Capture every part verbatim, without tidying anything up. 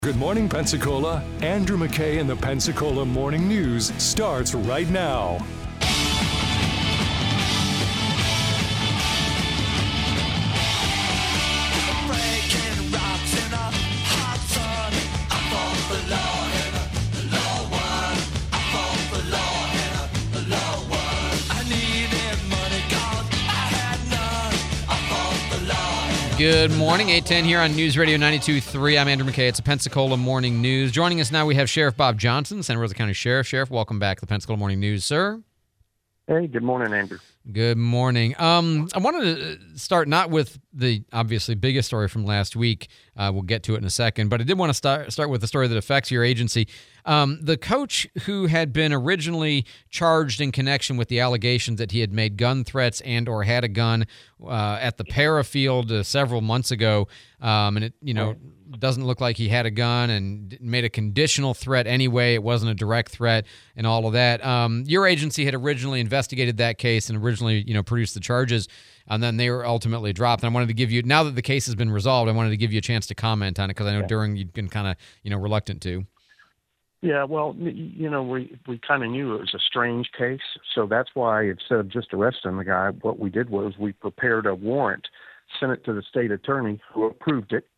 Good morning, Pensacola. Andrew McKay in the Pensacola Morning News starts right now. Good morning, eight ten here on News Radio ninety-two point three. I'm Andrew McKay. It's a Pensacola Morning News. Joining us now, we have Sheriff Bob Johnson, Santa Rosa County Sheriff. Sheriff, welcome back to the Pensacola Morning News, sir. Hey, good morning, Andrew. Good morning. Um, I wanted to start not with the obviously biggest story from last week. Uh, we'll get to it in a second, but I did want to start start with the story that affects your agency. Um, the coach who had been originally charged in connection with the allegations that he had made gun threats and or had a gun uh, at the Para field uh, several months ago, um, and it you know doesn't look like he had a gun and made a conditional threat anyway. It wasn't a direct threat and all of that. Um, your agency had originally investigated that case and originally you know produced the charges, and then they were ultimately dropped. And I wanted to give you, now that the case has been resolved, I wanted to give you a chance to comment on it because I know yeah. during you've been kind of you know reluctant to. Yeah, well, you know, we, we kind of knew it was a strange case, so that's why instead of just arresting the guy, what we did was we prepared a warrant, sent it to the state attorney who approved it,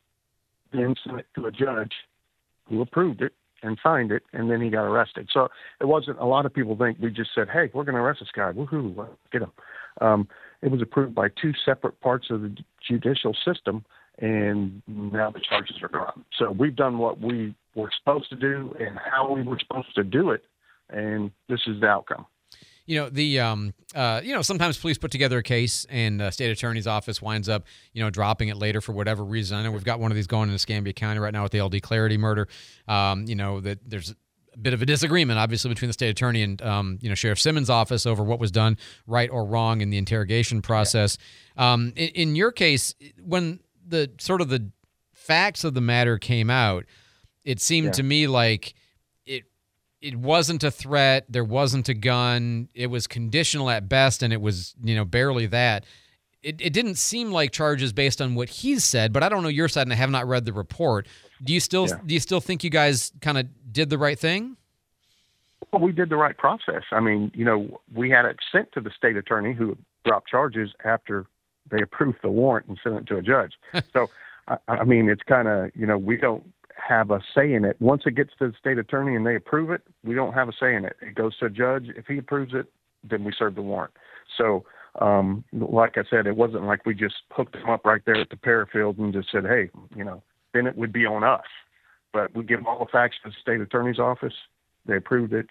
then sent it to a judge who approved it and signed it, and then he got arrested. So it wasn't, a lot of people think we just said, hey, we're going to arrest this guy, woohoo, let's get him. Um, it was approved by two separate parts of the judicial system, and now the charges are dropped. So we've done what we were supposed to do and how we were supposed to do it, and this is the outcome. You know, the um, uh, you know, sometimes police put together a case and the state attorney's office winds up, you know, dropping it later for whatever reason. I know we've got one of these going in Escambia County right now with the L D Clarity murder. Um, you know, that there's a bit of a disagreement, obviously, between the state attorney and, um, you know, Sheriff Simmons' office over what was done right or wrong in the interrogation process. Yeah. Um, in, in your case, when the sort of the facts of the matter came out, it seemed yeah. to me like it it wasn't a threat. There wasn't a gun. It was conditional at best, and it was, you know, barely that. It it didn't seem like charges based on what he said, but I don't know your side, and I have not read the report. Do you still yeah. do you still think you guys kind of did the right thing? Well, we did the right process. I mean, you know, we had it sent to the state attorney who dropped charges after they approved the warrant and sent it to a judge. So, I, I mean, it's kind of, you know, we don't have a say in it. Once it gets to the state attorney and they approve it, we don't have a say in it. It goes to a judge. If he approves it, then we serve the warrant. So, um, like I said, it wasn't like we just hooked him up right there at the Parafield and just said, hey, you know, then it would be on us. But we give all the facts to the state attorney's office. They approved it.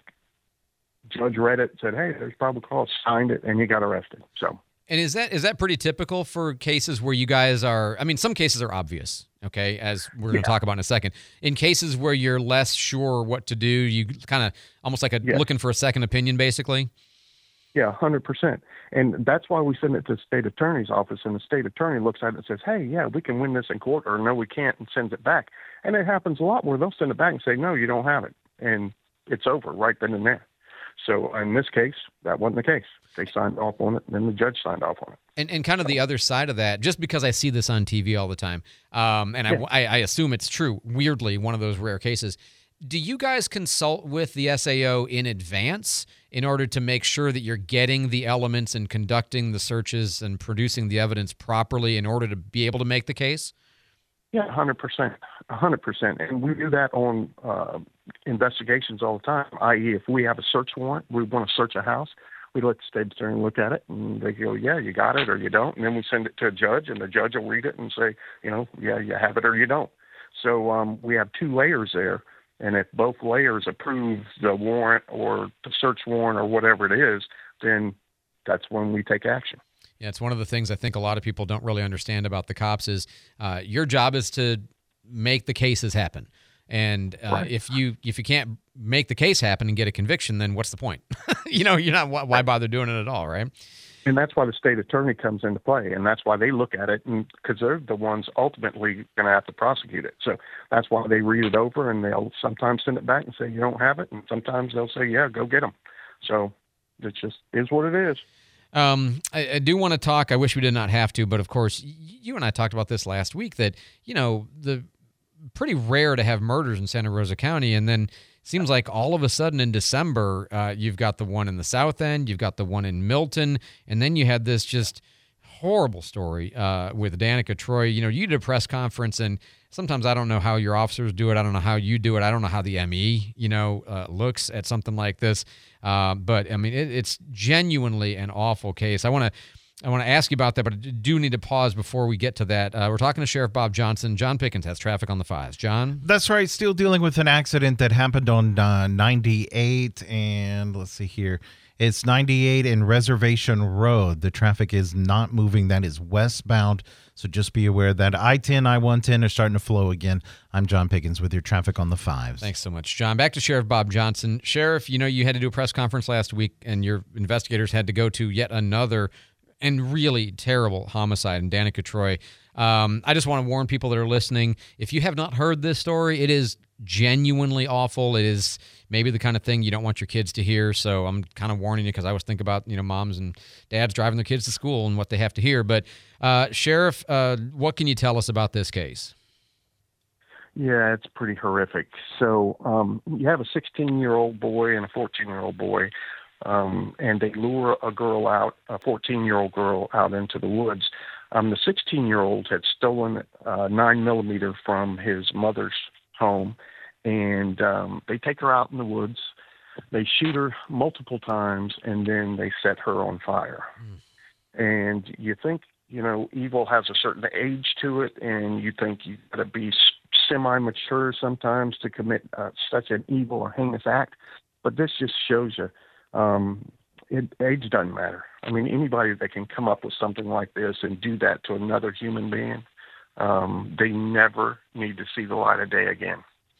Judge read it, said, hey, there's probable cause, signed it, and you got arrested. So. And is that is that pretty typical for cases where you guys are, I mean, some cases are obvious, okay, as we're going to yeah. talk about in a second. In cases where you're less sure what to do, you kind of almost like a yeah. looking for a second opinion, basically? Yeah, one hundred percent. And that's why we send it to the state attorney's office, and the state attorney looks at it and says, hey, yeah, we can win this in court, or no, we can't, and sends it back. And it happens a lot where they'll send it back and say, no, you don't have it. And it's over right then and there. So in this case, that wasn't the case. They signed off on it, and then the judge signed off on it. And and kind of the other side of that, just because I see this on T V all the time, um, and yeah. I, I assume it's true, weirdly, one of those rare cases, do you guys consult with the S A O in advance in order to make sure that you're getting the elements and conducting the searches and producing the evidence properly in order to be able to make the case? Yeah, one hundred percent. one hundred percent. And we do that on uh, investigations all the time, that is if we have a search warrant, we want to search a house, we let the state attorney look at it, and they go, yeah, you got it or you don't. And then we send it to a judge, and the judge will read it and say, you know, yeah, you have it or you don't. So um, we have two layers there. And if both layers approve the warrant or the search warrant or whatever it is, then that's when we take action. Yeah, it's one of the things I think a lot of people don't really understand about the cops is uh, your job is to make the cases happen. And uh, right. if you if you can't make the case happen and get a conviction, then what's the point? you know, you're not why bother doing it at all, right? And that's why the state attorney comes into play, and that's why they look at it, and because they're the ones ultimately going to have to prosecute it. So that's why they read it over, and they'll sometimes send it back and say you don't have it, and sometimes they'll say, yeah, go get them. So it just is what it is. Um, I, I do want to talk. I wish we did not have to, but of course, you and I talked about this last week. That you know the pretty rare to have murders in Santa Rosa County. And then seems like all of a sudden in December, uh, you've got the one in the South End, you've got the one in Milton, and then you had this just horrible story uh, with Danica Troy. You know, you did a press conference, and sometimes I don't know how your officers do it. I don't know how you do it. I don't know how the M E, you know, uh, looks at something like this. Uh, but I mean, it, it's genuinely an awful case. I want to. I want to ask you about that, but I do need to pause before we get to that. Uh, we're talking to Sheriff Bob Johnson. John Pickens has traffic on the fives. John? That's right. Still dealing with an accident that happened on uh, ninety-eight, and let's see here. It's ninety-eight and Reservation Road. The traffic is not moving. That is westbound, so just be aware that I ten, I one ten are starting to flow again. I'm John Pickens with your traffic on the fives. Thanks so much, John. Back to Sheriff Bob Johnson. Sheriff, you know, you had to do a press conference last week, and your investigators had to go to yet another and really terrible homicide in Danica Troy. Um, I just want to warn people that are listening, if you have not heard this story, it is genuinely awful. It is maybe the kind of thing you don't want your kids to hear, so I'm kind of warning you because I always think about, you know, moms and dads driving their kids to school and what they have to hear. But, uh, Sheriff, uh, what can you tell us about this case? Yeah, it's pretty horrific. So um, you have a sixteen-year-old boy and a fourteen-year-old boy, Um, and they lure a girl out, a fourteen-year-old girl out into the woods. Um, the sixteen-year-old had stolen a nine millimeter from his mother's home, and um, they take her out in the woods. They shoot her multiple times, and then they set her on fire. Mm. And you think, you know, evil has a certain age to it, and you think you got to be semi-mature sometimes to commit uh, such an evil or heinous act. But this just shows you. Um, it, age doesn't matter. I mean, anybody that can come up with something like this and do that to another human being, um, they never need to see the light of day again.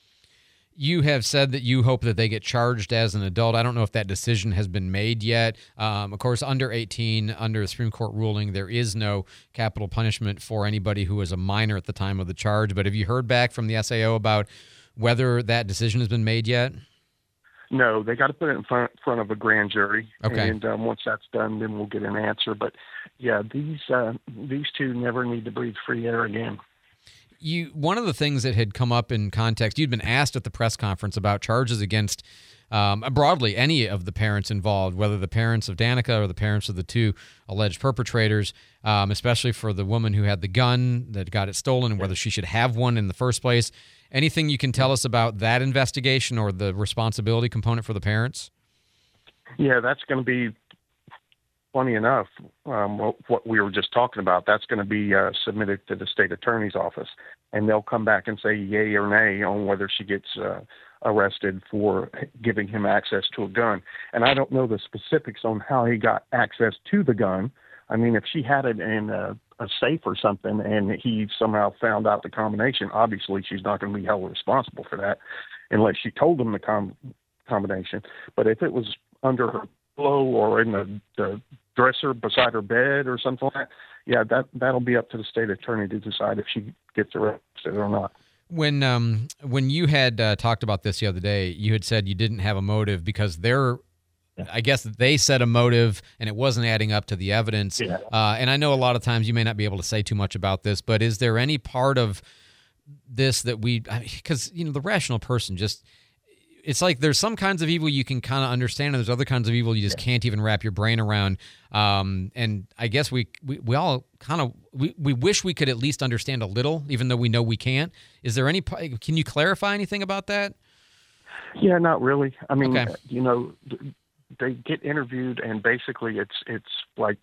You have said that you hope that they get charged as an adult. I don't know if that decision has been made yet. Um, of course, under eighteen, under a Supreme Court ruling, there is no capital punishment for anybody who is a minor at the time of the charge. But have you heard back from the S A O about whether that decision has been made yet? No, they got to put it in front, front of a grand jury, okay. and um, once that's done, then we'll get an answer. But yeah, these uh, these two never need to breathe free air again. You one of the things that had come up in context, you'd been asked at the press conference about charges against um, broadly any of the parents involved, whether the parents of Danica or the parents of the two alleged perpetrators, um, especially for the woman who had the gun that got it stolen, and whether she should have one in the first place. Anything you can tell us about that investigation or the responsibility component for the parents? Yeah, that's going to be, funny enough, um, what, what we were just talking about, that's going to be uh, submitted to the state attorney's office, and they'll come back and say yay or nay on whether she gets uh, arrested for giving him access to a gun. And I don't know the specifics on how he got access to the gun. I mean, if she had it in a, a safe or something and he somehow found out the combination, obviously she's not going to be held responsible for that unless she told him the com- combination. But if it was under her pillow or in the, the dresser beside her bed or something like that, yeah, that, that'll be up to the state attorney to decide if she gets arrested or not. When um when you had uh, talked about this the other day, you had said you didn't have a motive because they're I guess they set a motive and it wasn't adding up to the evidence. Yeah. Uh, and I know a lot of times you may not be able to say too much about this, but is there any part of this that we, because, you know, the rational person just, it's like there's some kinds of evil you can kind of understand, and there's other kinds of evil you just can't even wrap your brain around. Um, and I guess we, we, we all kind of, we, we wish we could at least understand a little, even though we know we can't. Is there any, can you clarify anything about that? Yeah, not really. I mean, okay. you know, they get interviewed, and basically it's it's like,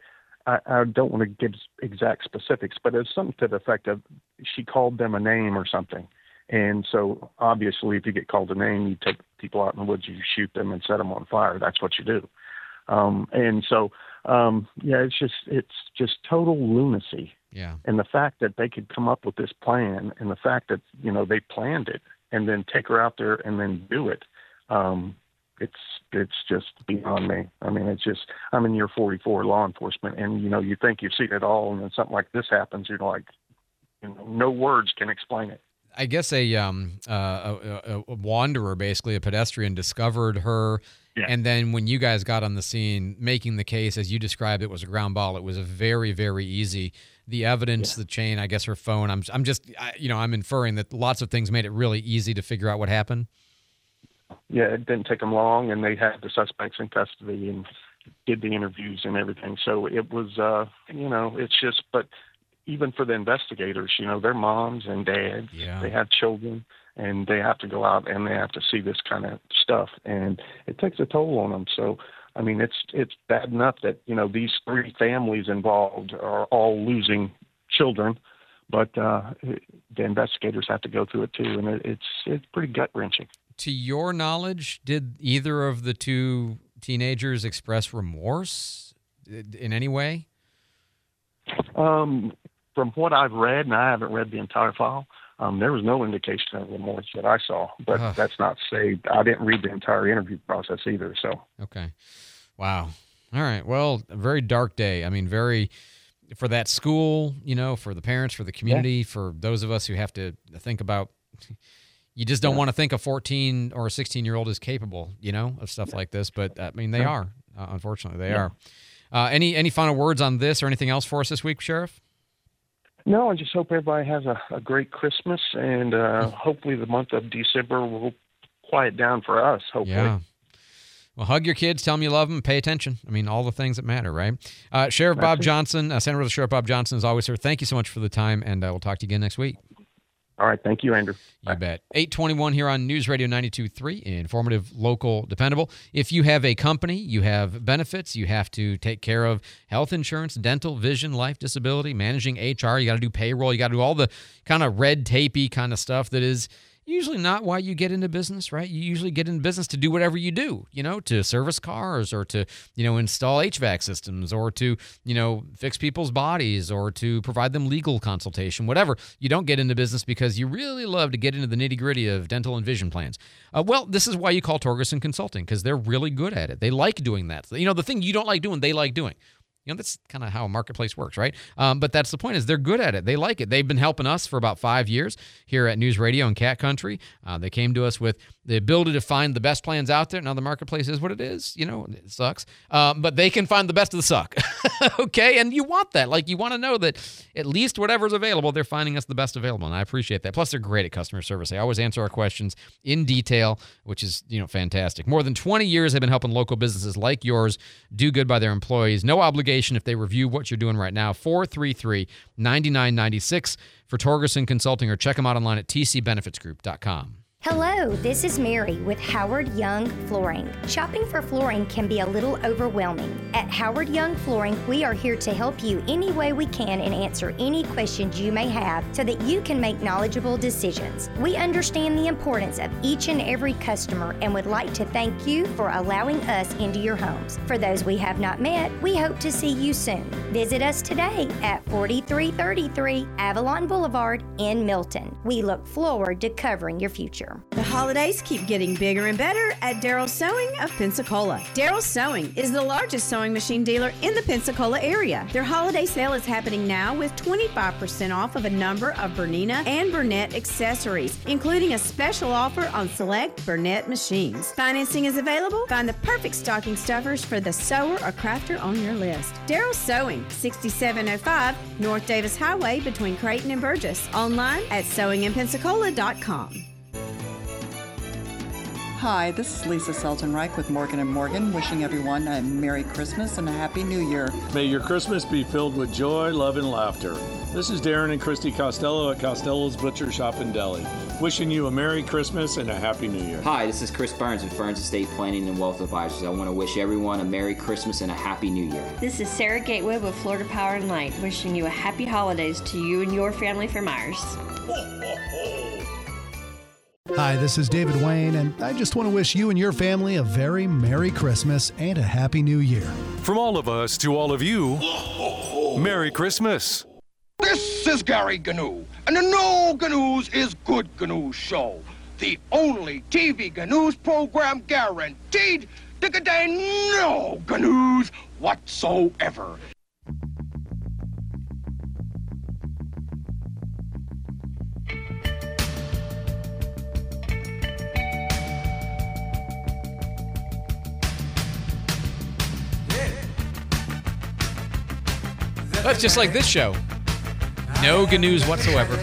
I, I don't want to give exact specifics, but it's something to the effect of she called them a name or something. And so obviously if you get called a name, you take people out in the woods, you shoot them and set them on fire. That's what you do. Um, and so, um, yeah, it's just it's just total lunacy. Yeah. And the fact that they could come up with this plan, and the fact that, you know, they planned it and then take her out there and then do it, um, It's it's just beyond me. I mean, it's just, I'm in year forty-four law enforcement, and, you know, you think you've seen it all, and then something like this happens, you're like, you know, no words can explain it. I guess a um uh, a, a wanderer, basically a pedestrian, discovered her, yeah. And then when you guys got on the scene, making the case as you described, it was a ground ball. It was a very very easy the evidence, Yeah. the chain, I guess her phone. I'm I'm just I, you know I'm inferring that lots of things made it really easy to figure out what happened. Yeah, it didn't take them long, and they had the suspects in custody and did the interviews and everything. So it was, uh, you know, it's just, but even for the investigators, you know, their moms and dads, Yeah. they have children, and they have to go out and they have to see this kind of stuff, and it takes a toll on them. So, I mean, it's it's bad enough that, you know, these three families involved are all losing children, but uh, the investigators have to go through it too, and it, it's it's pretty gut wrenching. To your knowledge, did either of the two teenagers express remorse in any way? Um, from what I've read, and I haven't read the entire file, um, there was no indication of remorse that I saw. But Ugh. that's not to say I didn't read the entire interview process either. So Okay. Wow. All right. Well, a very dark day. I mean, very for that school, you know, for the parents, for the community, for those of us who have to think about. You just don't Yeah. want to think a fourteen or a sixteen-year-old is capable, you know, of stuff like this. But, I mean, they Yeah. are. Uh, unfortunately, they Yeah. are. Uh, any any final words on this or anything else for us this week, Sheriff? no, I just hope everybody has a, a great Christmas, and uh, hopefully the month of December will quiet down for us. Hopefully. Yeah. Well, hug your kids, tell them you love them, pay attention. I mean, all the things that matter, right? Uh, Sheriff Bob That's it. Johnson, uh, Santa Rosa Sheriff Bob Johnson, as always, sir, thank you so much for the time, and uh, we'll talk to you again next week. All right. Thank you, Andrew. You Bye. bet. eight twenty-one here on News Radio ninety-two point three, informative, local, dependable. If you have a company, you have benefits, you have to take care of health insurance, dental, vision, life, disability, managing H R, you got to do payroll, you got to do all the kind of red tapey kind of stuff that is usually not why you get into business, right? You usually get into business to do whatever you do, you know, to service cars or to, you know, install H V A C systems or to, you know, fix people's bodies or to provide them legal consultation, whatever. You don't get into business because you really love to get into the nitty gritty of dental and vision plans. Uh, well, this is why you call Torgerson Consulting, because they're really good at it. They like doing that. You know, the thing you don't like doing, they like doing. You know, that's kind of how a marketplace works, right? Um, but that's the point is they're good at it. They like it. They've been helping us for about five years here at News Radio and Cat Country. Uh, they came to us with the ability to find the best plans out there. Now, the marketplace is what it is. You know, it sucks. Um, but they can find the best of the suck, okay? And you want that. Like, you want to know that at least whatever's available, they're finding us the best available, and I appreciate that. Plus, they're great at customer service. They always answer our questions in detail, which is, you know, fantastic. More than twenty years they've been helping local businesses like yours do good by their employees. No obligation if they review what you're doing right now. four three three, nine nine nine six for Torgerson Consulting, or check them out online at t c benefits group dot com. Hello, this is Mary with Howard Young Flooring. Shopping for flooring can be a little overwhelming. At Howard Young Flooring, we are here to help you any way we can and answer any questions you may have so that you can make knowledgeable decisions. We understand the importance of each and every customer and would like to thank you for allowing us into your homes. For those we have not met, we hope to see you soon. Visit us today at forty-three thirty-three Avalon Boulevard in Milton. We look forward to covering your future. The holidays keep getting bigger and better at Daryl's Sewing of Pensacola. Daryl's Sewing is the largest sewing machine dealer in the Pensacola area. Their holiday sale is happening now with twenty-five percent off of a number of Bernina and Burnett accessories, including a special offer on select Burnett machines. Financing is available. Find the perfect stocking stuffers for the sewer or crafter on your list. Daryl's Sewing, sixty-seven oh five North Davis Highway between Creighton and Burgess. Online at sewing in pensacola dot com. Hi, this is Lisa Selton-Reich with Morgan and Morgan, wishing everyone a Merry Christmas and a Happy New Year. May your Christmas be filled with joy, love, and laughter. This is Darren and Christy Costello at Costello's Butcher Shop and Deli, wishing you a Merry Christmas and a Happy New Year. Hi, this is Chris Burns with Burns Estate Planning and Wealth Advisors. I want to wish everyone a Merry Christmas and a Happy New Year. This is Sarah Gateway with Florida Power and Light, wishing you a happy holidays to you and your family from ours. Hi, this is David Wayne, and I just want to wish you and your family a very Merry Christmas and a Happy New Year. From all of us to all of you, Merry Christmas. This is Gary Gnu, and the No Gnu's is Good Gnu Show. The only T V Gnu's program guaranteed to contain no Gnu's whatsoever. That's just like this show. No good news whatsoever.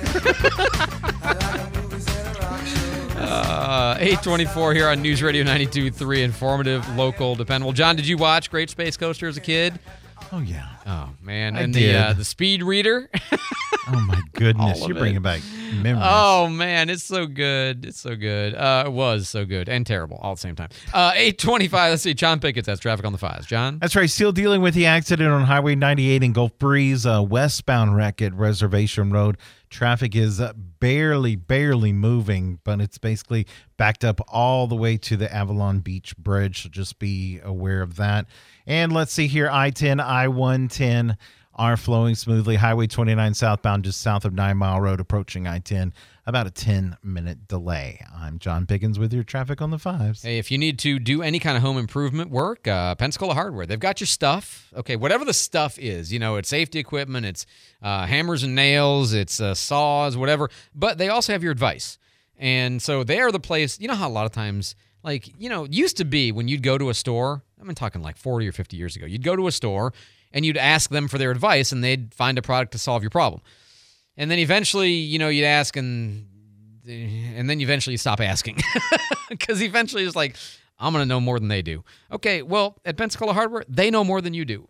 uh, eight twenty-four here on News Radio ninety-two point three. Informative, local, dependable. John, did you watch Great Space Coaster as a kid? Oh, yeah. Oh, man. I and did. the uh, the speed reader. Oh, my goodness. All of You're it. bringing back memories. Oh, man. It's so good. It's so good. Uh, it was so good and terrible all at the same time. Uh, eight twenty-five. Let's see. John Pickett's has traffic on the fives. John? That's right. Still dealing with the accident on Highway ninety-eight in Gulf Breeze, uh, westbound wreck at Reservation Road. Traffic is uh, barely, barely moving, but it's basically backed up all the way to the Avalon Beach Bridge. So just be aware of that. And let's see here. I ten, I one ten are flowing smoothly. Highway twenty-nine southbound just south of Nine Mile Road approaching I ten. About a ten-minute delay. I'm John Pickens with your traffic on the fives. Hey, if you need to do any kind of home improvement work, uh, Pensacola Hardware, they've got your stuff. Okay, whatever the stuff is, you know, it's safety equipment, it's uh, hammers and nails, it's uh, saws, whatever. But they also have your advice. And so they are the place, you know how a lot of times, like, you know, used to be when you'd go to a store, I'm talking like forty or fifty years ago, you'd go to a store and you'd ask them for their advice and they'd find a product to solve your problem. And then eventually, you know, you'd ask and and then eventually you stop asking because eventually it's like, I'm going to know more than they do. Okay, well, at Pensacola Hardware, they know more than you do.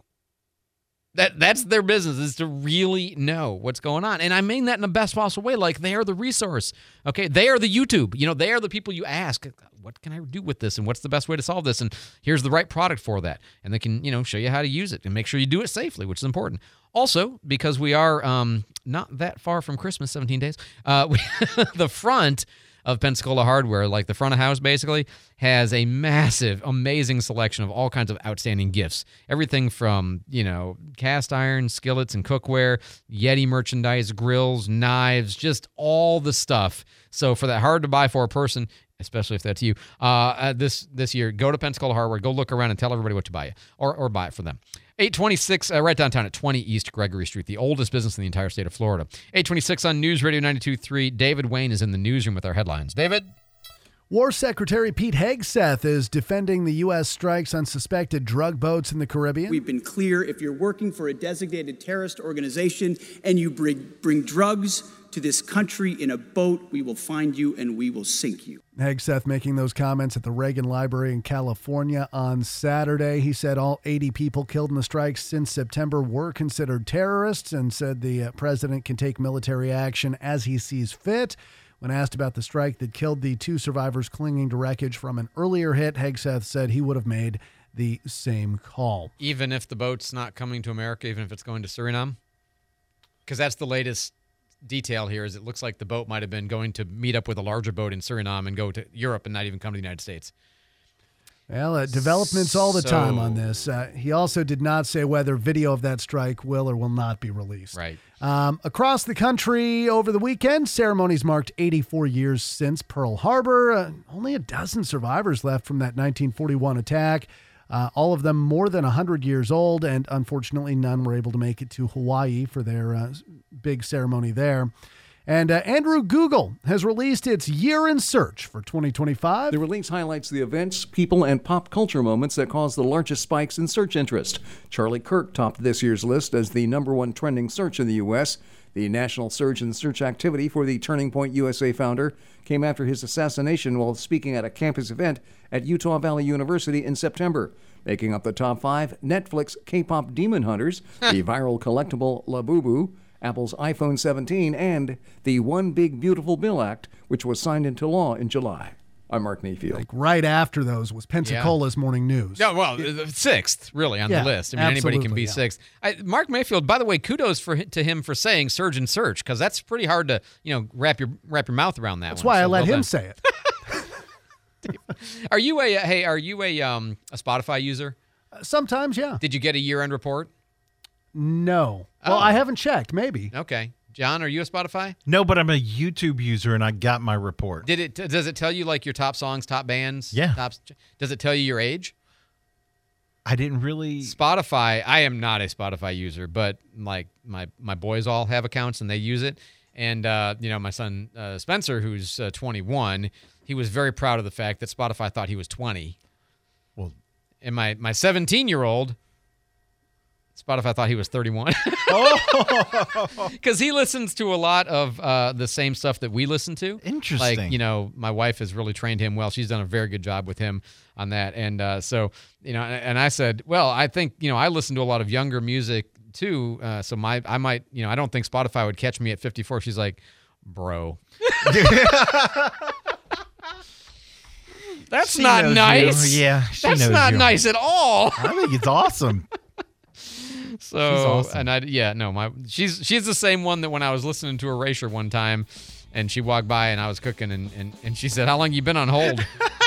That That's their business, is to really know what's going on. And I mean that in the best possible way. Like, they are the resource. Okay, they are the YouTube. You know, they are the people you ask, what can I do with this? And what's the best way to solve this? And here's the right product for that. And they can, you know, show you how to use it and make sure you do it safely, which is important. Also, because we are um, not that far from Christmas, seventeen days, uh, we, the front of Pensacola Hardware, like the front of house basically, has a massive, amazing selection of all kinds of outstanding gifts. Everything from, you know, cast iron, skillets and cookware, Yeti merchandise, grills, knives, just all the stuff. So for that hard to buy for a person, especially if that's you, uh, uh, this this year, go to Pensacola Hardware, go look around and tell everybody what to buy you, or, or buy it for them. eight twenty-six, uh, right downtown at twenty East Gregory Street, the oldest business in the entire state of Florida. eight twenty-six on News Radio ninety-two point three. David Wayne is in the newsroom with our headlines. David? War Secretary Pete Hegseth is defending the U S strikes on suspected drug boats in the Caribbean. We've been clear, if you're working for a designated terrorist organization and you bring, bring drugs to this country in a boat, we will find you and we will sink you. Hegseth making those comments at the Reagan Library in California on Saturday. He said all eighty people killed in the strikes since September were considered terrorists and said the uh, president can take military action as he sees fit. When asked about the strike that killed the two survivors clinging to wreckage from an earlier hit, Hegseth said he would have made the same call. Even if the boat's not coming to America, even if it's going to Suriname? Because that's the latest detail here, is it looks like the boat might have been going to meet up with a larger boat in Suriname and go to Europe and not even come to the United States. Well, uh, developments all the So- time on this. Uh, he also did not say whether video of that strike will or will not be released. Right. Um, across the country over the weekend, ceremonies marked eighty-four years since Pearl Harbor. Uh, only a dozen survivors left from that nineteen forty-one attack. Uh, all of them more than one hundred years old, and unfortunately none were able to make it to Hawaii for their uh, big ceremony there. And uh, Andrew Google has released its Year in Search for twenty twenty-five. The release highlights the events, people, and pop culture moments that caused the largest spikes in search interest. Charlie Kirk topped this year's list as the number one trending search in the U S. The national surge in search activity for the Turning Point U S A founder came after his assassination while speaking at a campus event at Utah Valley University in September. Making up the top five, Netflix K-pop Demon Hunters, the viral collectible Labubu, Apple's iPhone seventeen, and the One Big Beautiful Bill Act, which was signed into law in July. I'm Mark Mayfield. Like right after those was Pensacola's Morning News. Yeah, well, the sixth, really, on Yeah, the list. I mean, anybody can be absolutely, yeah. sixth. I, Mark Mayfield, by the way, kudos for to him for saying surge and search, because that's pretty hard to, you know, wrap your wrap your mouth around that. That's one. why So I let well him done. say it. Are you a hey? Are you a um a Spotify user? Sometimes, yeah. Did you get a year-end report? No. Well, Oh. I haven't checked. Maybe. Okay, John, are you a Spotify? No, but I'm a YouTube user and I got my report. Did it? Does it tell you like your top songs, top bands? Yeah. Top, does it tell you your age? I didn't really. Spotify. I am not a Spotify user, but like my my boys all have accounts and they use it. And uh, you know, my son uh, Spencer, who's uh, twenty-one, he was very proud of the fact that Spotify thought he was twenty. Well, and my my seventeen-year-old Spotify thought he was thirty-one. Oh, because he listens to a lot of uh, the same stuff that we listen to. Interesting. Like, you know, my wife has really trained him well. She's done a very good job with him on that. And uh, so, you know, and, and I said, well, I think, you know, I listen to a lot of younger music too. Uh, so my, I might, you know, I don't think Spotify would catch me at fifty-four. She's like, bro. That's She not knows nice. you. Yeah, she That's knows not you. nice at all. I think it's awesome. So, She's awesome. and I, yeah, no, my, she's, she's the same one that when I was listening to Erasure one time and she walked by and I was cooking and, and, and she said, how long you been on hold?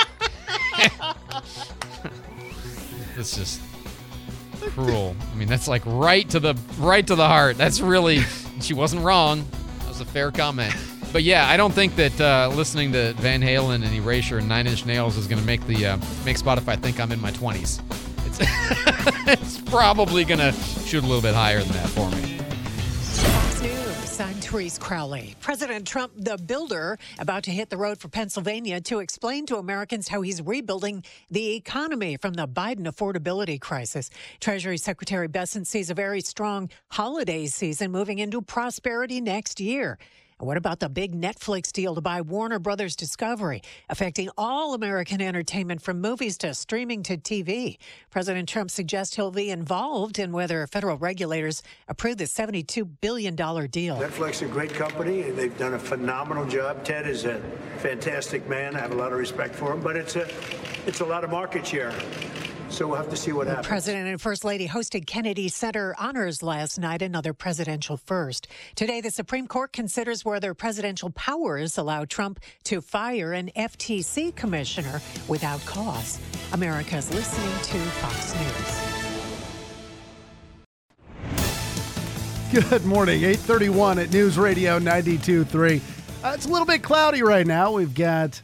It's just cruel. I mean, that's like right to the, right to the heart. That's really, she wasn't wrong. That was a fair comment. But yeah, I don't think that uh, listening to Van Halen and Erasure and Nine Inch Nails is going to make the uh, make Spotify think I'm in my twenties. It's, it's probably going to shoot a little bit higher than that for me. Fox News, I'm Therese Crowley. President Trump, the builder, about to hit the road for Pennsylvania to explain to Americans how he's rebuilding the economy from the Biden affordability crisis. Treasury Secretary Bessent sees a very strong holiday season moving into prosperity next year. And what about the big Netflix deal to buy Warner Brothers Discovery, affecting all American entertainment from movies to streaming to T V? President Trump suggests he'll be involved in whether federal regulators approve the seventy-two billion dollars deal. Netflix is a great company. They've done a phenomenal job. Ted is a fantastic man. I have a lot of respect for him, but it's a, it's a lot of market share. So we'll have to see what happens. The President and First Lady hosted Kennedy Center honors last night, another presidential first. Today, the Supreme Court considers whether presidential powers allow Trump to fire an F T C commissioner without cause. America's listening to Fox News. Good morning, eight thirty-one at News Radio ninety-two point three. Uh, it's a little bit cloudy right now. We've got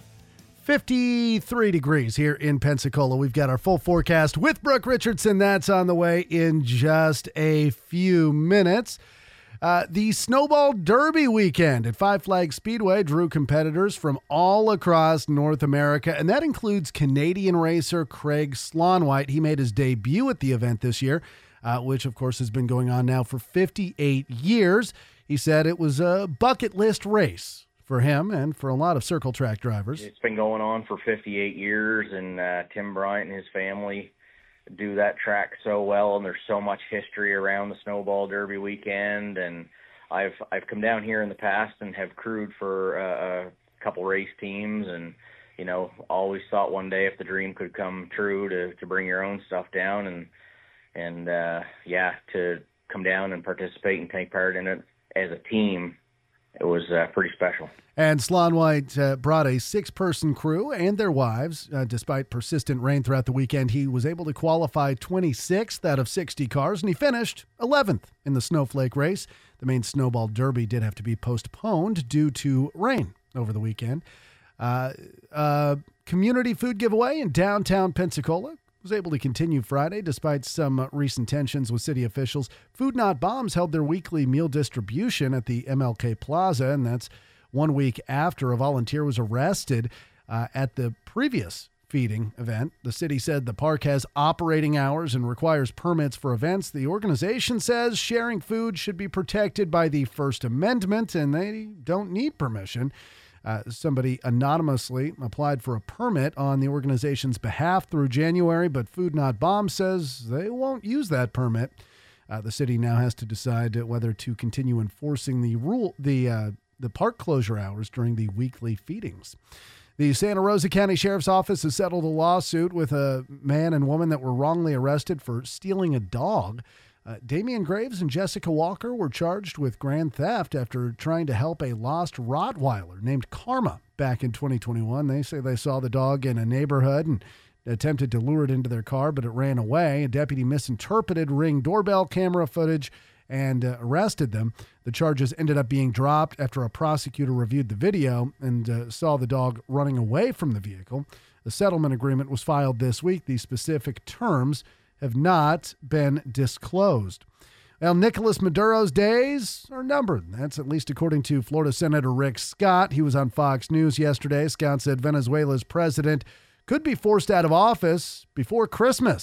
fifty-three degrees here in Pensacola. We've got our full forecast with Brooke Richardson. That's on the way in just a few minutes. Uh, the Snowball Derby weekend at Five Flags Speedway drew competitors from all across North America, and that includes Canadian racer Craig Slonwhite. He made his debut at the event this year, uh, which, of course, has been going on now for fifty-eight years. He said it was a bucket list race for him and for a lot of circle track drivers. It's been going on for fifty-eight years, and uh, Tim Bryant and his family do that track so well, and there's so much history around the Snowball Derby weekend. And I've I've come down here in the past and have crewed for uh, a couple race teams, and you know, always thought one day if the dream could come true to to bring your own stuff down, and and uh, yeah, to come down and participate and take part in it as a team. It was uh, pretty special. And Slonwhite uh, brought a six-person crew and their wives. Uh, despite persistent rain throughout the weekend, he was able to qualify twenty-sixth out of sixty cars, and he finished eleventh in the Snowflake race. The main Snowball Derby did have to be postponed due to rain over the weekend. Uh, uh, community food giveaway in downtown Pensacola was able to continue Friday despite some uh, recent tensions with city officials. Food Not Bombs held their weekly meal distribution at the M L K Plaza, and that's one week after a volunteer was arrested uh, at the previous feeding event. The city said the park has operating hours and requires permits for events. The organization says sharing food should be protected by the First Amendment, and they don't need permission. Uh, somebody anonymously applied for a permit on the organization's behalf through January, but Food Not Bombs says they won't use that permit. Uh, the city now has to decide whether to continue enforcing the rule, the uh, the park closure hours during the weekly feedings. The Santa Rosa County Sheriff's Office has settled a lawsuit with a man and woman that were wrongly arrested for stealing a dog. Uh, Damian Graves and Jessica Walker were charged with grand theft after trying to help a lost Rottweiler named Karma back in twenty twenty-one. They say they saw the dog in a neighborhood and attempted to lure it into their car, but it ran away. A deputy misinterpreted Ring doorbell camera footage and uh, arrested them. The charges ended up being dropped after a prosecutor reviewed the video and uh, saw the dog running away from the vehicle. The settlement agreement was filed this week. The specific terms have not been disclosed. Well, Nicolas Maduro's days are numbered. That's at least according to Florida Senator Rick Scott. He was on Fox News yesterday. Scott said Venezuela's president could be forced out of office before Christmas.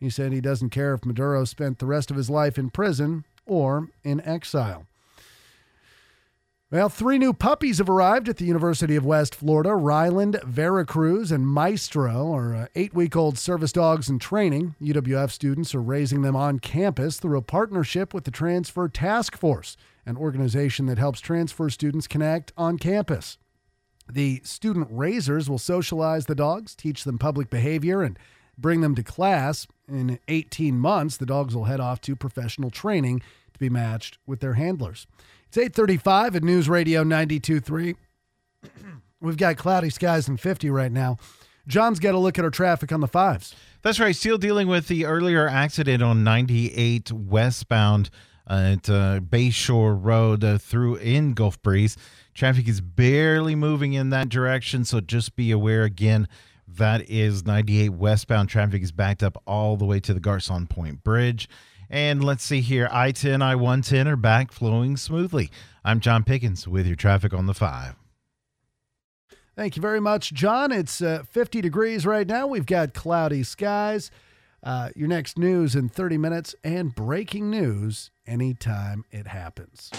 He said he doesn't care if Maduro spent the rest of his life in prison or in exile. Well, three new puppies have arrived at the University of West Florida. Ryland, Veracruz, and Maestro are uh, eight-week-old service dogs in training. U W F students are raising them on campus through a partnership with the Transfer Task Force, an organization that helps transfer students connect on campus. The student raisers will socialize the dogs, teach them public behavior, and bring them to class. In eighteen months, the dogs will head off to professional training to be matched with their handlers. It's eight thirty-five at News Radio ninety-two point three. We've got cloudy skies and fifty right now. John's got a look at our traffic on the fives. That's right. Still dealing with the earlier accident on ninety-eight westbound uh, at uh, Bayshore Road uh, through in Gulf Breeze. Traffic is barely moving in that direction, so just be aware again. That is ninety-eight westbound. Traffic is backed up all the way to the Garcon Point Bridge. And let's see here, I ten, I one ten are back flowing smoothly. I'm John Pickens with your traffic on the five. Thank you very much, John. It's uh, fifty degrees right now. We've got cloudy skies. Uh, your next news in thirty minutes and breaking news anytime it happens.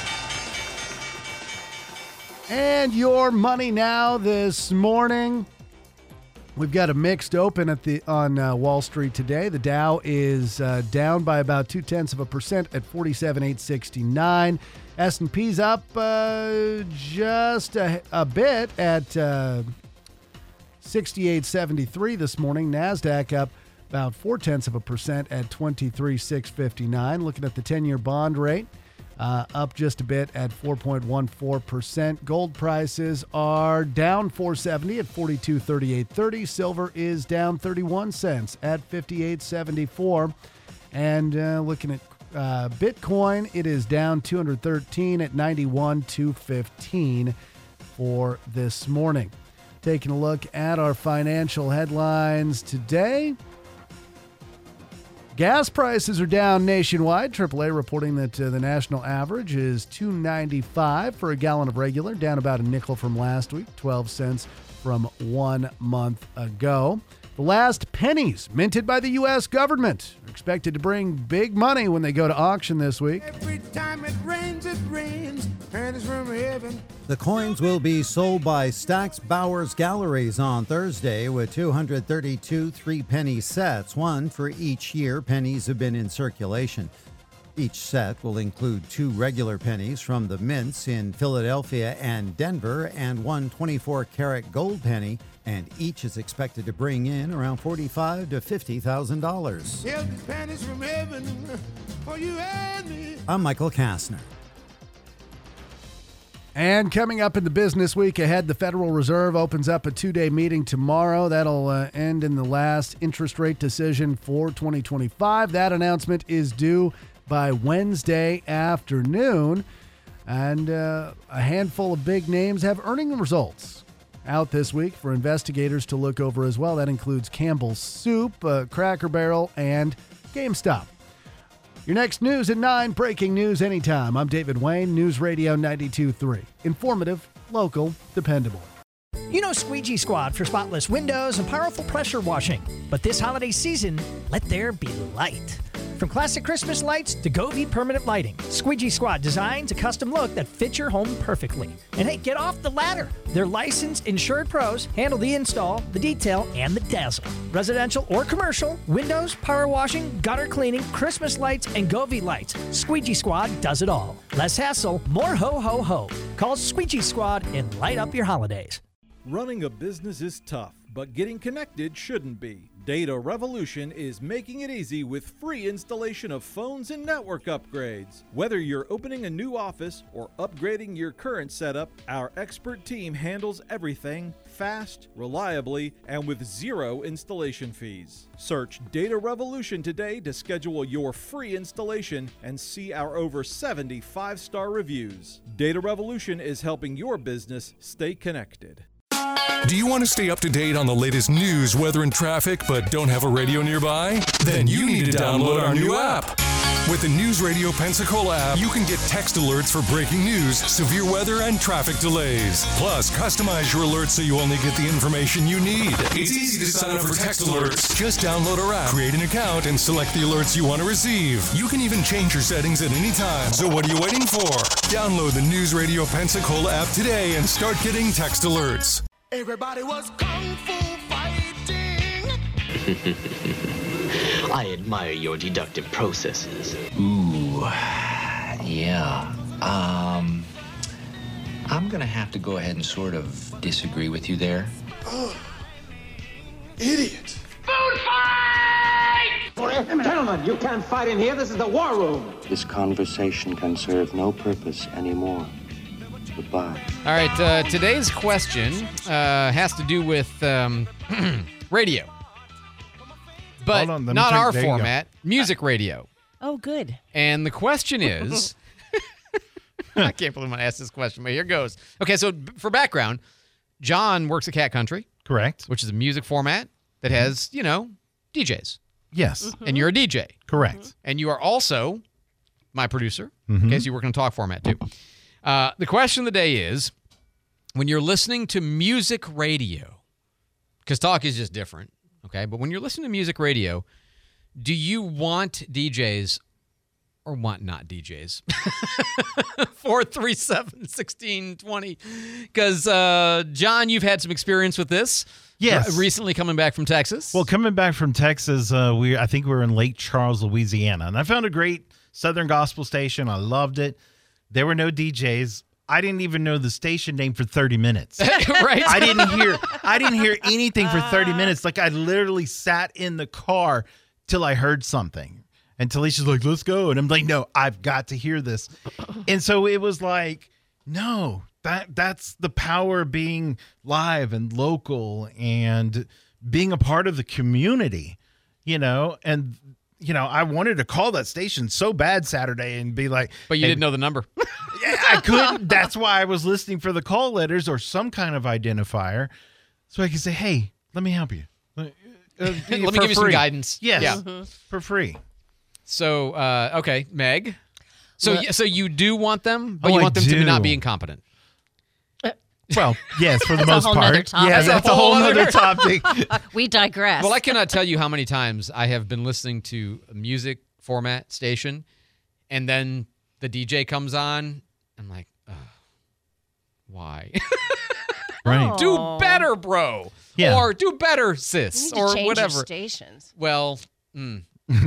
And your money now this morning. We've got a mixed open at the on uh, Wall Street today. The Dow is uh, down by about two tenths of a percent at forty-seven eight sixty-nine. S and P's up uh, just a, a bit at uh, sixty-eight seventy-three this morning. NASDAQ up about four tenths of a percent at twenty-three six fifty-nine. Looking at the ten-year bond rate. Uh, up just a bit at four point one four percent. Gold prices are down four seventy at forty-two thirty-eight thirty. Silver is down thirty-one cents at fifty-eight seventy-four. And uh, looking at uh, Bitcoin, it is down two hundred thirteen at ninety-one two fifteen for this morning. Taking a look at our financial headlines today. Gas prices are down nationwide. triple A reporting that uh, the national average is two ninety-five for a gallon of regular, down about a nickel from last week, twelve cents from one month ago. The last pennies minted by the U S government are expected to bring big money when they go to auction this week. Every time it rains, it rains. Pennies from heaven. The coins will be sold by Stack's Bowers Galleries on Thursday with two hundred thirty-two three-penny sets, one for each year pennies have been in circulation. Each set will include two regular pennies from the mints in Philadelphia and Denver and one twenty-four karat gold penny, and each is expected to bring in around forty-five thousand to fifty thousand dollars. Pennies from heaven for you and me. I'm Michael Kastner. And coming up in the business week ahead, the Federal Reserve opens up a two-day meeting tomorrow. That'll uh, end in the last interest rate decision for twenty twenty-five. That announcement is due by Wednesday afternoon. And uh, a handful of big names have earning results out this week for investigators to look over as well. That includes Campbell's Soup, uh, Cracker Barrel, and GameStop. Your next news at nine, breaking news anytime. I'm David Wayne, News Radio ninety-two point three. Informative, local, dependable. You know Squeegee Squad for spotless windows and powerful pressure washing. But this holiday season, let there be light. From classic Christmas lights to Govee permanent lighting, Squeegee Squad designs a custom look that fits your home perfectly. And hey, get off the ladder. Their licensed, insured pros handle the install, the detail, and the dazzle. Residential or commercial, windows, power washing, gutter cleaning, Christmas lights, and Govee lights. Squeegee Squad does it all. Less hassle, more ho-ho-ho. Call Squeegee Squad and light up your holidays. Running a business is tough, but getting connected shouldn't be. Data Revolution is making it easy with free installation of phones and network upgrades. Whether you're opening a new office or upgrading your current setup, our expert team handles everything fast, reliably, and with zero installation fees. Search Data Revolution today to schedule your free installation and see our over seventy five-star reviews. Data Revolution is helping your business stay connected. Do you want to stay up to date on the latest news, weather, and traffic, but don't have a radio nearby? Then you need to download our new app. With the News Radio Pensacola app, you can get text alerts for breaking news, severe weather, and traffic delays. Plus, customize your alerts so you only get the information you need. It's easy to sign up for text alerts. Just download our app, create an account, and select the alerts you want to receive. You can even change your settings at any time. So what are you waiting for? Download the News Radio Pensacola app today and start getting text alerts. Everybody was kung fu fighting. I admire your deductive processes. Ooh, yeah. Um, I'm gonna have to go ahead and sort of disagree with you there. Oh, idiot. Food fight! Gentlemen, you can't fight in here. This is the war room. This conversation can serve no purpose anymore. Goodbye. All right, uh, today's question uh, has to do with um, radio. But Hold on, let me not take- our there you go. format, music radio. Oh, good. And the question is, I can't believe I'm going to ask this question, but here goes. Okay, so b- for background, John works at Cat Country. Correct. Which is a music format that has, you know, D Js. Yes. And you're a D J. Correct. And you are also my producer. Mhm. Okay, so you work in a talk format too. Uh, the question of the day is, when you're listening to music radio, because talk is just different, okay? But when you're listening to music radio, do you want D Js or want not D Js? four three seven, one six two zero. Because, uh, John, you've had some experience with this. Yes. Re- recently coming back from Texas. Well, coming back from Texas, uh, we I think we were in Lake Charles, Louisiana, and I found a great Southern gospel station. I loved it. There were no D Js. I didn't even know the station name for thirty minutes. Right? I didn't hear I didn't hear anything for thirty minutes. Like I literally sat in the car till I heard something. And Talisha's like, let's go. And I'm like, no, I've got to hear this. And so it was like, no, that that's the power of being live and local and being a part of the community, you know, and you know, I wanted to call that station so bad Saturday and be like, But you hey, didn't know the number. I couldn't. That's why I was listening for the call letters or some kind of identifier so I could say, hey, let me help you. Uh, Let for me give you some free. guidance. Yes, Yeah. Mhm. for free. So, uh, okay, Meg. So, Well- y- so you do want them, but Oh, you I want them to do. not be incompetent. Well, yes, for the That's a most whole part. nother topic. Yeah, that's a whole other topic. We digress. Well, I cannot tell you how many times I have been listening to a music format station, and then the D J comes on. I'm like, oh, why? Right. Do better, bro. Yeah. Or do better, You sis. need to Or change your whatever. stations. Well, mm.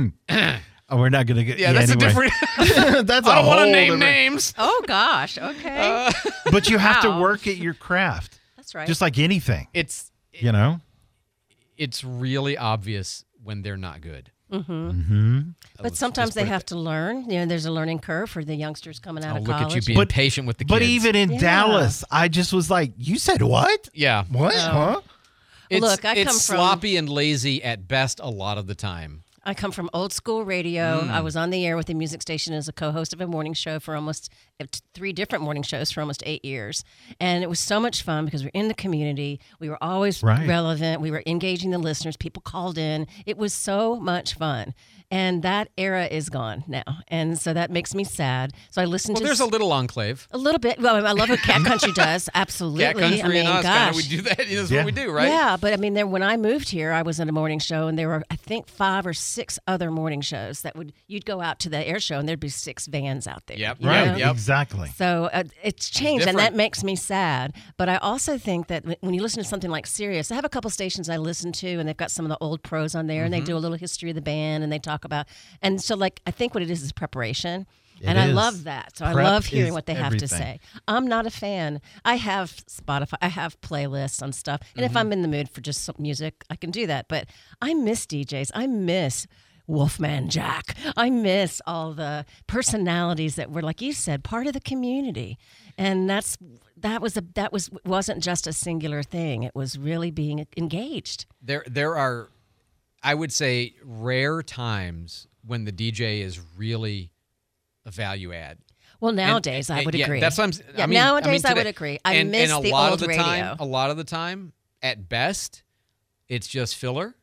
Oh, we're not going to get. Yeah, that's a anyway. different. That's I a don't want to whole name different- names. Oh gosh. Okay. But you have Wow. to work at your craft. That's right. Just like anything. It's You know? it's really obvious when they're not good. Mm-hmm. Mm-hmm. But sometimes they have to learn. You know, there's a learning curve for the youngsters coming out Oh, of look college. at you being patient with the But kids. even in Yeah. Dallas, I just was like, you said what? Yeah. What? Oh. Huh? It's, Look, I it's come from- sloppy and lazy at best a lot of the time. I come from old school radio. Mm. I was on the air with the music station as a co-host of a morning show for almost uh, t- three different morning shows for almost eight years. And it was so much fun because we were in the community. We were always Right. relevant. We were engaging the listeners. People called in. It was so much fun. And that era is gone now. And so that makes me sad. So I listen Well, to there's s- a little enclave. a little bit. Well, I love what Cat Country does. Absolutely. Cat Country I mean, and us, gosh. kind of, we do that. That's Yeah. what we do, right? Yeah, but I mean, there, when I moved here, I was in a morning show, and there were, I think, five or six other morning shows that would you'd go out to the air show, and there'd be six vans out there. Yep. you Right. know? Yep. Exactly. So uh, it's changed, and different. that makes me sad. But I also think that when- when you listen to something like Sirius, I have a couple stations I listen to, and they've got some of the old pros on there, and they Mm-hmm. do a little history of the band, and they talk about. And so, like, I think what it is is preparation. It and I is. love that. So I Prep love hearing is what they have to everything. say. I'm not a fan. I have Spotify. I have playlists on stuff. And Mm-hmm. if I'm in the mood for just some music, I can do that. But I miss D Js. I miss Wolfman Jack. I miss all the personalities that were, like you said, part of the community. And that's that was a that was wasn't just a singular thing. It was really being engaged. There, there are, I would say, rare times when the D J is really a value add. Well, And- nowadays I and- would yeah, agree. That's what I'm. s- Yeah, I mean, nowadays I, I mean, would today- agree. I and, miss and a the lot old of the radio. time, a lot of the time, at best, it's just filler.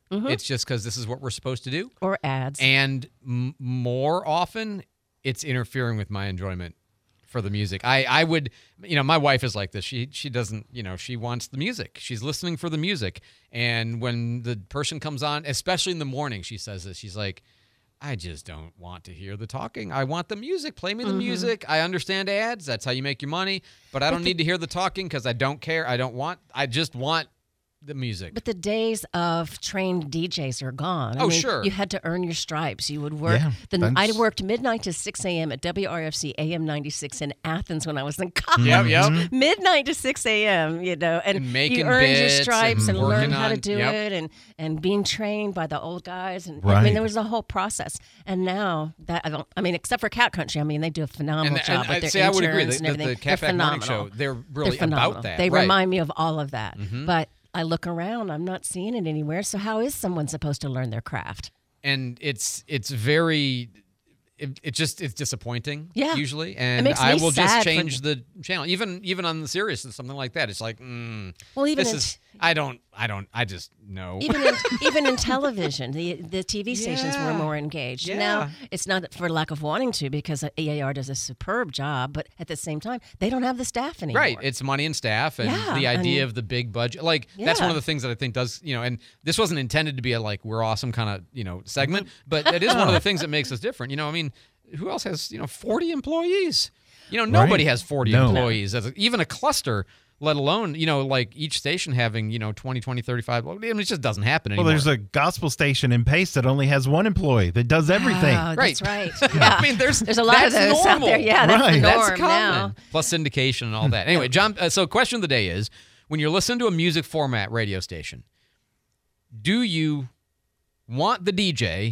Mhm. It's just because this is what we're supposed to do. Or ads. And m- more often, it's interfering with my enjoyment for the music. I, I would, you know, my wife is like this. She she doesn't, you know, she wants the music. She's listening for the music. And when the person comes on, especially in the morning, she says this. She's like, I just don't want to hear the talking. I want the music. Play me the Mhm. music. I understand ads. That's how you make your money. But I But don't the- need to hear the talking because I don't care. I don't want, I just want the music. But the days of trained D Js are gone. I Oh, mean, sure. You had to earn your stripes. You would work. Yeah, the, I that's- worked midnight to six a.m. at W R F C A M ninety-six in Athens when I was in college. Yep, yep. Midnight to six a.m., you know, and, And making you earned your bits stripes and and, learned working how to on- do yep. it and, and being trained by the old guys. And I Right. mean, there was a whole process. And now that I don't, I mean, except for Cat Country, I mean, they do a phenomenal And- job and with I- their see, I would agree. interns The- and the- everything. the Cat they're Back Morning phenomenal. Show, they're really about phenomenal. that, They right. remind me of all of that. Mhm. But I look around, I'm not seeing it anywhere. So how is someone supposed to learn their craft? And it's it's very it, it just it's disappointing Yeah. usually, It and makes I me will sad just for change the channel, even even on the Sirius and something like that. It's like, mm, Well, even this in- is I don't I don't I just no. Even in, even in television, the the T V stations were Yeah. more engaged. Yeah. Now it's not for lack of wanting to, because E A R does a superb job, but at the same time, they don't have the staff anymore. Right, it's money and staff, and Yeah, the idea and- of the big budget. Like that's one Yeah. of the things that I think does, you know. And this wasn't intended to be a like we're awesome kind of you know segment, but it is one of the things that makes us different. You know, I mean, who else has you know forty employees? You know, nobody Right. has forty No. employees, as a, even a cluster. Let alone, you know, like each station having, you know, twenty, twenty, thirty-five. I mean, it just doesn't happen Well, anymore. there's a gospel station in Pace that only has one employee that does everything. Oh, that's right. I mean, there's There's a lot of that's those out normal. there. Yeah, that's the Right. norm That's common. now. Plus syndication and all that. Anyway, John, uh, so question of the day is, when you're listening to a music format radio station, do you want the D J,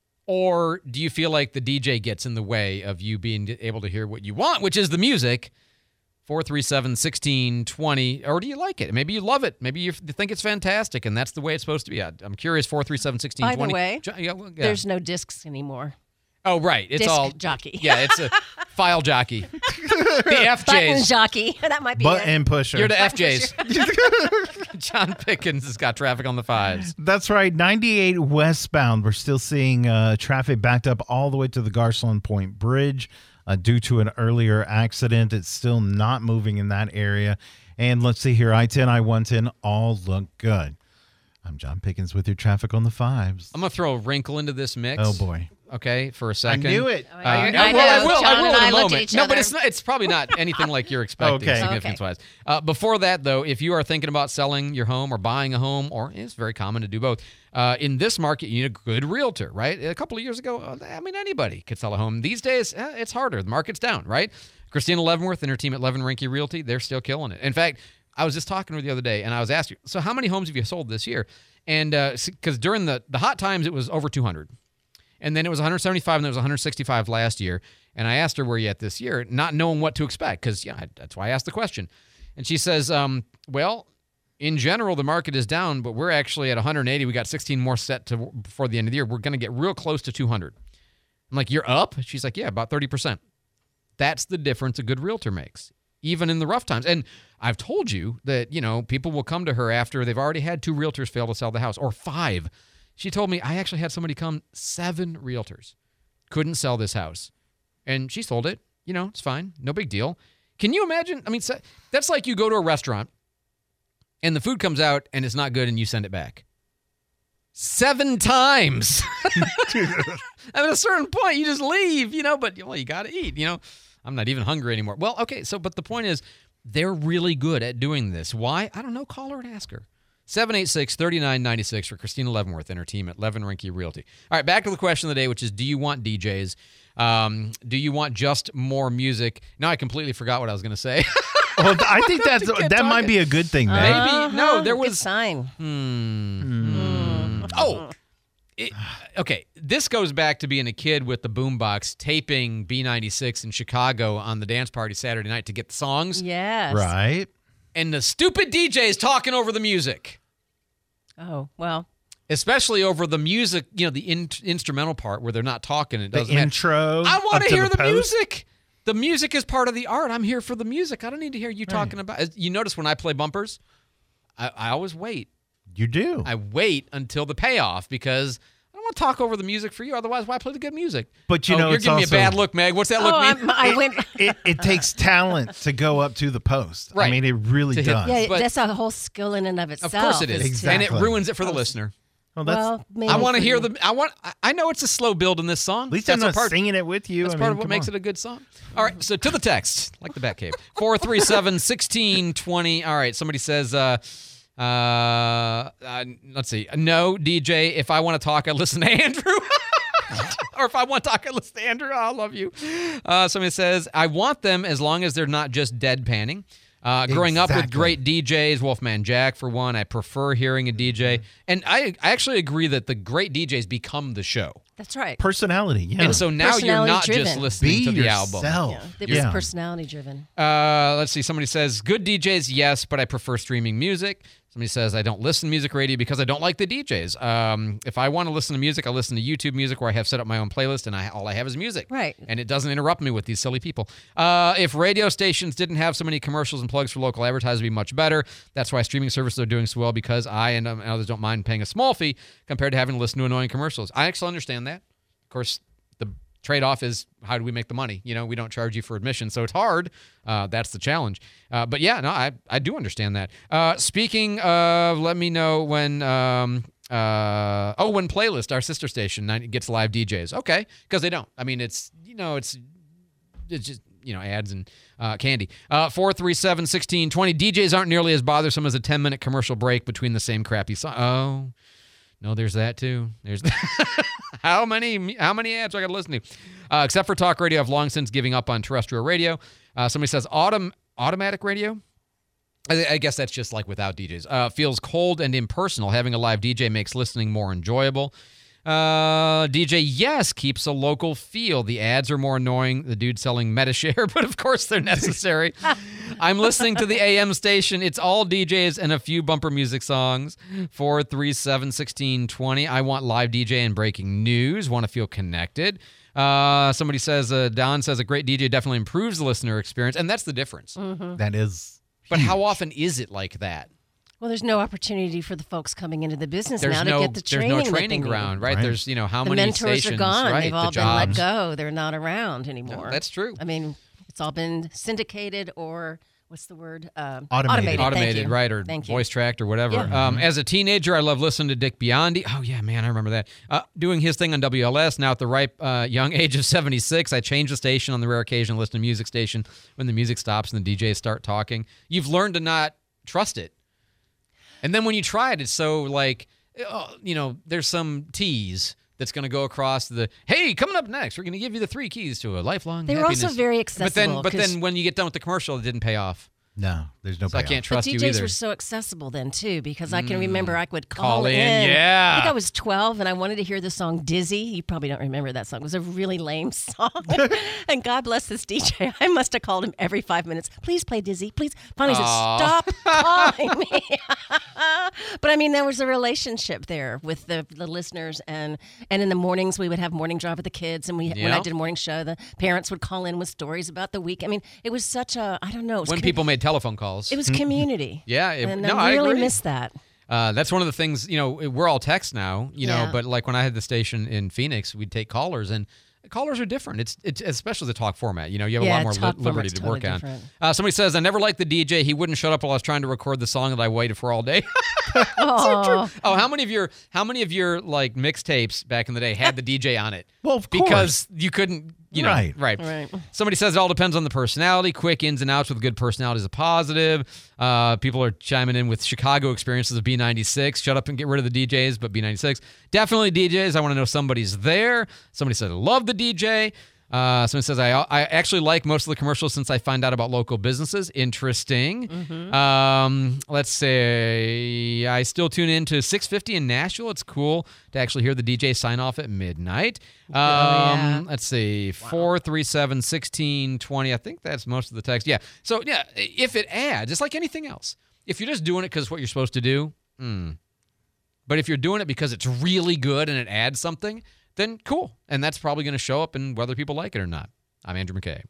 or do you feel like the D J gets in the way of you being able to hear what you want, which is the music? four three seven, one six two zero, or do you like it? Maybe you love it. Maybe you think it's fantastic, and that's the way it's supposed to be. I- I'm curious, four three seven, one six two zero. By the way, Jo- yeah, well, yeah. there's no discs anymore. Oh, right. It's Disc all jockey. Yeah, it's a file jockey. The F Button Js. jockey. That might be it. Button pusher. You're the F Js. John Pickens has got traffic on the fives. That's right. ninety-eight westbound. We're still seeing uh, traffic backed up all the way to the Garceland Point Bridge uh, due to an earlier accident. It's still not moving in that area. And let's see here. I ten, I one ten all look good. I'm John Pickens with your traffic on the fives. I'm going to throw a wrinkle into this mix. Oh, boy. Okay, for a second. knew it. Uh, I yeah, know. well, I will. John I will and in I a looked at moment. each No, but other. it's not. It's probably not anything like you're expecting, Okay. significance-wise. Uh, before that, though, if you are thinking about selling your home or buying a home, or it's very common to do both, uh, in this market, you need a good realtor, right? A couple of years ago, uh, I mean, anybody could sell a home. These days, eh, it's harder. The market's down, right? Christina Leavenworth and her team at Levin Rinke Realty, they're still killing it. In fact, I was just talking with her the other day, and I was asking, so how many homes have you sold this year? And because uh, during the, the hot times, it was over two hundred. And then it was one hundred seventy-five, and there was one hundred sixty-five last year. And I asked her where you at this year, not knowing what to expect, because yeah, that's why I asked the question. And she says, um, well, in general, the market is down, but we're actually at one hundred eighty. We got sixteen more set to before the end of the year. We're going to get real close to two hundred. I'm like, you're up? She's like, yeah, about thirty percent. That's the difference a good realtor makes, even in the rough times. And I've told you that, you know, people will come to her after they've already had two realtors fail to sell the house, or five. She told me, I actually had somebody come, seven realtors, couldn't sell this house. And she sold it. You know, it's fine. No big deal. Can you imagine? I mean, that's like you go to a restaurant and the food comes out and it's not good and you send it back. Seven times. At a certain point, you just leave, you know, but, well, you got to eat, you know. I'm not even hungry anymore. Well, okay, so, but the point is, they're really good at doing this. Why? I don't know. Call her and ask her. seven eight six, three nine nine six for Christina Leavenworth and her team at Levin Rinke Realty. All right, back to the question of the day, which is, do you want D Js? Um, do you want just more music? Now I completely forgot what I was going to say. Well, I think that's that talking. might be a good thing, man. Maybe. Uh-huh. No, there Good was... sign. Hmm. Oh, it, okay. This goes back to being a kid with the boombox taping B ninety-six in Chicago on the dance party Saturday night to get the songs. Yes. Right. And the stupid D Js talking over the music. Oh, well. Especially over the music, you know, the in- instrumental part where they're not talking. It The doesn't matter. intro. I want up to to hear the, post. music. The music is part of the art. I'm here for the music. I don't need to hear you talking about. You notice when I play bumpers, I, I always wait. You do. I wait until the payoff because I don't want to talk over the music for you. Otherwise, why play the good music? But you oh, know, you're it's giving also, me a bad look, Meg. What's that look Oh, mean? I'm- I went. it, it takes talent to go up to the post. Right. I mean, it really To hit- does. Yeah, But- that's a whole skill in and of itself. Of course it is, Exactly. and it ruins it for the listener. Well, that's, Well, maybe I want to for hear you. the. I want. I- I know it's a slow build in this song. at least That's I'm a not part, singing it with you. That's I part mean, of what come makes on. it a good song. All right, so to the text, like the Batcave, four three seven sixteen twenty. All right, somebody says, uh, uh, uh, let's see, no D J. If I want to talk, I listen to Andrew. Or if I want to talk, I listen to Andrew. I love you. Uh, somebody says, I want them as long as they're not just deadpanning. Uh, growing up with Exactly. great D Js, Wolfman Jack for one, I prefer hearing a D J. And I, I actually agree that the great D Js become the show. That's right. Personality, yeah. And so now you're not Personality just driven. listening Be to the yourself. album. Yeah, it Yeah. was personality driven. Uh, let's see. Somebody says, good D Js, yes, but I prefer streaming music. Somebody says, I don't listen to music radio because I don't like the D Js. Um, if I want to listen to music, I listen to YouTube music where I have set up my own playlist and I, all I have is music. Right. And it doesn't interrupt me with these silly people. Uh, if radio stations didn't have so many commercials and plugs for local advertisers, it'd be much better. That's why streaming services are doing so well, because I and um, others don't mind paying a small fee compared to having to listen to annoying commercials. I actually understand that. Of course, the trade-off is how do we make the money? You know, we don't charge you for admission, so it's hard. Uh, that's the challenge. Uh, but yeah, no, I, I do understand that. Uh, speaking of, let me know when, um, uh, oh, when Playlist, our sister station, gets live D Js. Okay, because they don't. I mean, it's, you know, it's, it's just, you know, ads and uh, candy. Uh, four three seven, one six two zero. D Js aren't nearly as bothersome as a ten-minute commercial break between the same crappy song. Oh, no, there's that too. There's how many how many ads do I got to listen to? Uh, except for talk radio, I've long since giving up on terrestrial radio. Uh, somebody says autom- automatic radio. I, I guess that's just like without D Js. Uh, feels cold and impersonal. Having a live D J makes listening more enjoyable. Uh, D J, yes, keeps a local feel. The ads are more annoying. The dude selling Metashare, but of course they're necessary. I'm listening to the A M station. It's all D Js and a few bumper music songs. four three seven, one six two zero. I want live D J and breaking news. Want to feel connected. Uh, somebody says, uh, Don says, a great D J definitely improves the listener experience, and that's the difference. Mm-hmm. That is But how often is it like that? Well, there's no opportunity for the folks coming into the business There's now no, to get the there's training. no that they training need. ground, right? Right. There's, you know, how the many mentors stations, are gone. right? They've all the been let jobs. go. They're not around anymore. No, that's true. I mean, it's all been syndicated or what's the word? Um, Automated. Automated, Thank Automated, you. right, or Thank you. voice tracked or whatever. Yeah. Um, as a teenager, I love listening to Dick Biondi. Oh, yeah, man, I remember that. Uh, doing his thing on W L S. Now at the ripe uh, young age of seventy-six, I change the station on the rare occasion, listen to music station when the music stops and the D Js start talking. You've learned to not trust it. And then when you try it, it's so like, oh, you know, there's some tease that's going to go across the, hey, coming up next, we're going to give you the three keys to a lifelong They were happiness. also very But then, accessible, but 'cause- then when you get done with the commercial, it didn't pay off. no. There's no. So I payoff. can't But trust D you Js either. were so accessible then too, because I can remember I would call, Call in, yeah. I think I was twelve and I wanted to hear the song Dizzy. You probably don't remember that song. It was a really lame song. And God bless this D J. I must have called him every five minutes. Please play Dizzy. Please. Finally, he said, Aw. stop calling me. But I mean, there was a relationship there with the, the listeners, and and in the mornings we would have morning drive with the kids, and we when I Yeah. did a morning show, the parents would call in with stories about the week. I mean, it was such a I don't know. It was When con- people made telephone calls. it was community. Yeah, it- and no, I I really agree. miss that. Uh, that's one of the things, you know, we're all text now, you know, Yeah. but like when I had the station in Phoenix, we'd take callers, and callers are different. It's, it's especially the talk format. You know, you have Yeah, a lot more talk li- liberty format's to totally work on. different. Uh, somebody says, I never liked the D J. He wouldn't shut up while I was trying to record the song that I waited for all day. Oh, Oh, how many of your how many of your like mixtapes back in the day had the D J on it? Well, of Because you couldn't, you know, Right. right. Right. Somebody says it all depends on the personality. Quick ins and outs with good personality is a positive. Uh, people are chiming in with Chicago experiences of B ninety-six. Shut up and get rid of the D Js, but B ninety-six. Definitely D Js. I want to know somebody's there. Somebody said, I love the D J. Uh, someone says, I I actually like most of the commercials since I find out about local businesses. Interesting. Mm-hmm. Um, let's say I still tune in to six fifty in Nashville. It's cool to actually hear the D J sign off at midnight. Um, yeah. Let's see, four three seven, one six two zero. I think that's most of the text. Yeah. So, yeah, if it adds, it's like anything else. If you're just doing it because it's what you're supposed to do, hmm. But if you're doing it because it's really good and it adds something, then cool. And that's probably going to show up in whether people like it or not. I'm Andrew McKay.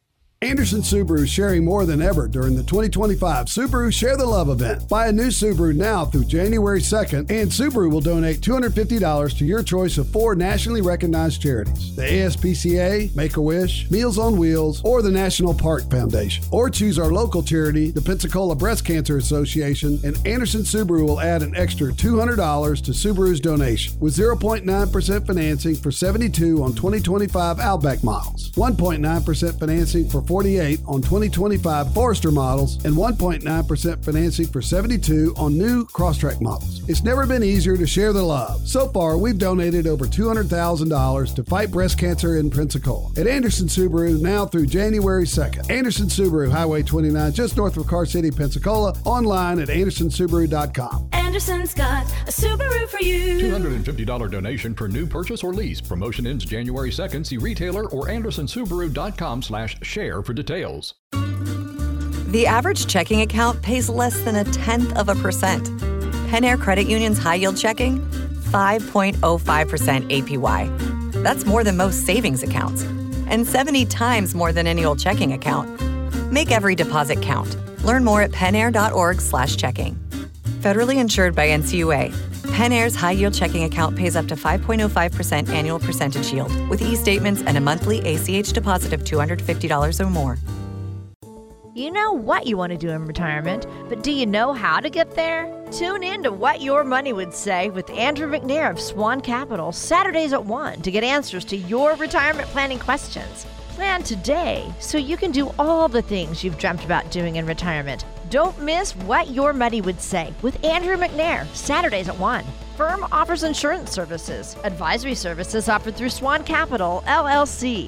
Anderson Subaru is sharing more than ever during the twenty twenty-five Subaru Share the Love event. Buy a new Subaru now through January second, and Subaru will donate two hundred fifty dollars to your choice of four nationally recognized charities: the A S P C A, Make-A-Wish, Meals on Wheels, or the National Park Foundation. Or choose our local charity, the Pensacola Breast Cancer Association, and Anderson Subaru will add an extra two hundred dollars to Subaru's donation with zero point nine percent financing for seventy-two on twenty twenty-five Outback models, one point nine percent financing for forty-eight on twenty twenty-five Forester models, and one point nine percent financing for seventy-two on new Crosstrek models. It's never been easier to share the love. So far, we've donated over two hundred thousand dollars to fight breast cancer in Pensacola. At Anderson Subaru, now through January second. Anderson Subaru, Highway twenty-nine, just north of Car City, Pensacola. Online at anderson subaru dot com. Anderson's got a Subaru for you. two hundred fifty dollars donation per new purchase or lease. Promotion ends January second. See retailer or anderson subaru dot com slash share for details. The average checking account pays less than a tenth of a percent. Penn Air Credit Union's high-yield checking, five point oh five percent A P Y. That's more than most savings accounts, and seventy times more than any old checking account. Make every deposit count. Learn more at pennair.org slash checking. Federally insured by N C U A. Penn Air's high-yield checking account pays up to five point oh five percent annual percentage yield with e-statements and a monthly A C H deposit of two hundred fifty dollars or more. You know what you want to do in retirement, but do you know how to get there? Tune in to What Your Money Would Say with Andrew McNair of Swan Capital, Saturdays at one, to get answers to your retirement planning questions. Plan today so you can do all the things you've dreamt about doing in retirement. Don't miss What Your Money Would Say with Andrew McNair, Saturdays at one. Firm offers insurance services. Advisory services offered through Swan Capital, L L C.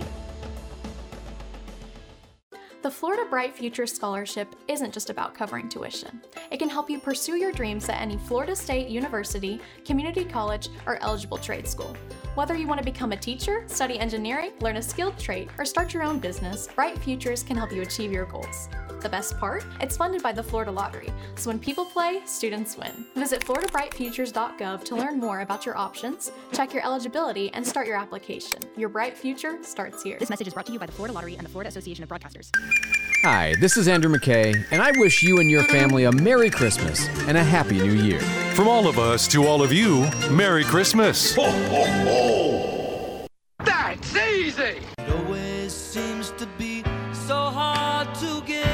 The Florida Bright Future Scholarship isn't just about covering tuition. It can help you pursue your dreams at any Florida State University, community college, or eligible trade school. Whether you want to become a teacher, study engineering, learn a skilled trade, or start your own business, Bright Futures can help you achieve your goals. The best part? It's funded by the Florida Lottery, so when people play, students win. Visit florida bright futures dot gov to learn more about your options, check your eligibility, and start your application. Your bright future starts here. This message is brought to you by the Florida Lottery and the Florida Association of Broadcasters. Hi, this is Andrew McKay, and I wish you and your family a Merry Christmas and a Happy New Year. From all of us to all of you, Merry Christmas. Ho, ho, ho! That's easy! It always seems to be so hard to give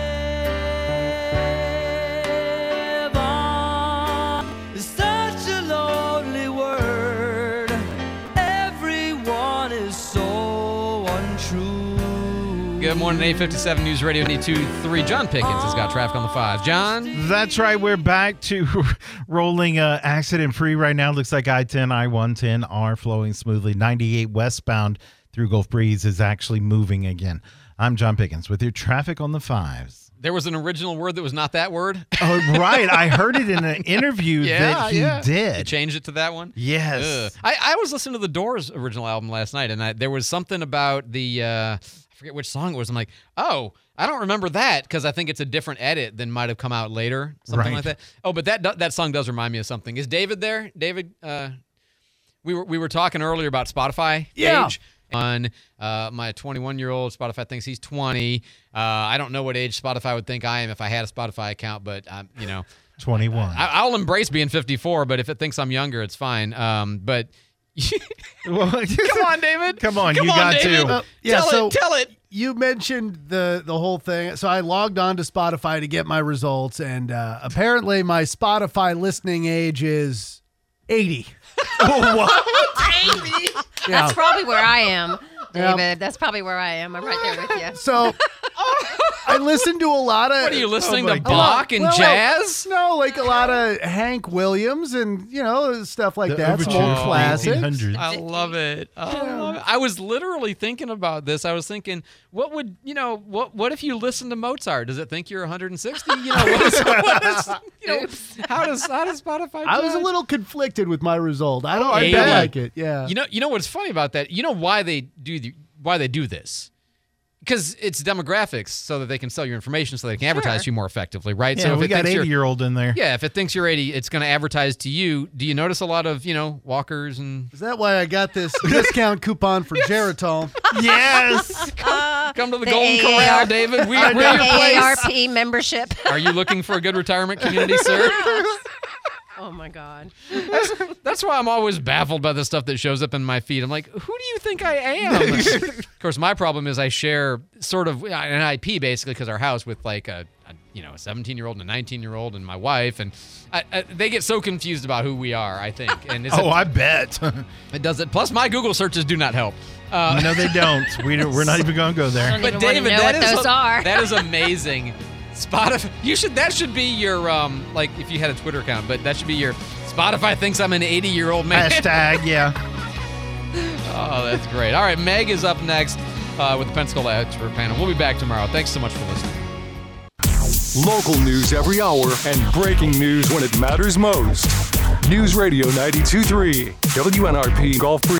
on. It's such a lonely word. Everyone is so untrue. Good morning, eight fifty-seven News Radio ninety-two point three. John Pickens has got traffic on the five. John? That's right. We're back to rolling uh, accident-free right now. Looks like I ten, I one ten are flowing smoothly. ninety-eight westbound through Gulf Breeze is actually moving again. I'm John Pickens with your traffic on the fives. There was an original word that was not that word? Oh, right. I heard it in an interview yeah, that he yeah. did. You changed it to that one? Yes. Ugh. I, I was listening to the Doors' original album last night, and I, there was something about the, uh, I forget which song it was. I'm like, oh, I don't remember that because I think it's a different edit than might have come out later, something Right. like that. Oh, but that that song does remind me of something. Is David there? David, uh, we were we were talking earlier about Spotify Yeah. age. On uh, my twenty-one-year-old Spotify thinks he's twenty. Uh, I don't know what age Spotify would think I am if I had a Spotify account, but um, you know, twenty-one. I, I'll embrace being fifty-four, but if it thinks I'm younger, it's fine. Um, but Well, come on, David. Come on, Come you on, got David. to. Uh, yeah, tell so it. Tell it. You mentioned the the whole thing. So I logged on to Spotify to get my results, and uh, apparently my Spotify listening age is eighty. Oh, what? eighty? Yeah. That's probably where I am, Yeah. David. That's probably where I am. I'm right there with you. So I listen to a lot of. What are you listening my to? God. Bach and Well, well, jazz? No, like a lot of Hank Williams and you know stuff like The that. Some overture old of classics. eighteen hundreds. I love it. I love it. I was literally thinking about this. I was thinking, what would you know? What what if you listen to Mozart? Does it think you're one hundred sixty? You know, what is, what is, you know, how does how does Spotify? I was a judge? little conflicted with my result. I don't. I eighty. bet like it. Yeah. You know, you know what's funny about that? You know why they do the, why they do this? Because it's demographics, so that they can sell your information, so they can advertise Sure. you more effectively, right? Yeah, so if we it got thinks you're- eighty-year-old in there. Yeah, if it thinks you're eighty, it's going to advertise to you. Do you notice a lot of, you know, walkers and... Is that why I got this discount coupon for Geritol? Yes. come, come to the, The Golden A A Corral, R David. We, The we're your A A R place. P membership. Are you looking for a good retirement community, sir? Oh my God. That's, that's why I'm always baffled by the stuff that shows up in my feed. I'm like, who do you think I am? Of course, my problem is I share sort of an I P basically because our house with like a, a you know a seventeen year old and a nineteen year old and my wife, and I, I, they get so confused about who we are. I think. And it's Oh, a, I bet. it does it. Plus, my Google searches do not help. Uh, No, they don't. We don't we're not even going to go there. Don't But even wanna David, know that what is those a- are. that is amazing. Spotify, you should that should be your um like if you had a Twitter account, but that should be your Spotify thinks I'm an eighty year old man. Hashtag, yeah. Oh, that's great. All right, Meg is up next uh, with the Pensacola Expert Panel. We'll be back tomorrow. Thanks so much for listening. Local news every hour and breaking news when it matters most. News Radio ninety-two point three, W N R P Gulf Breeze.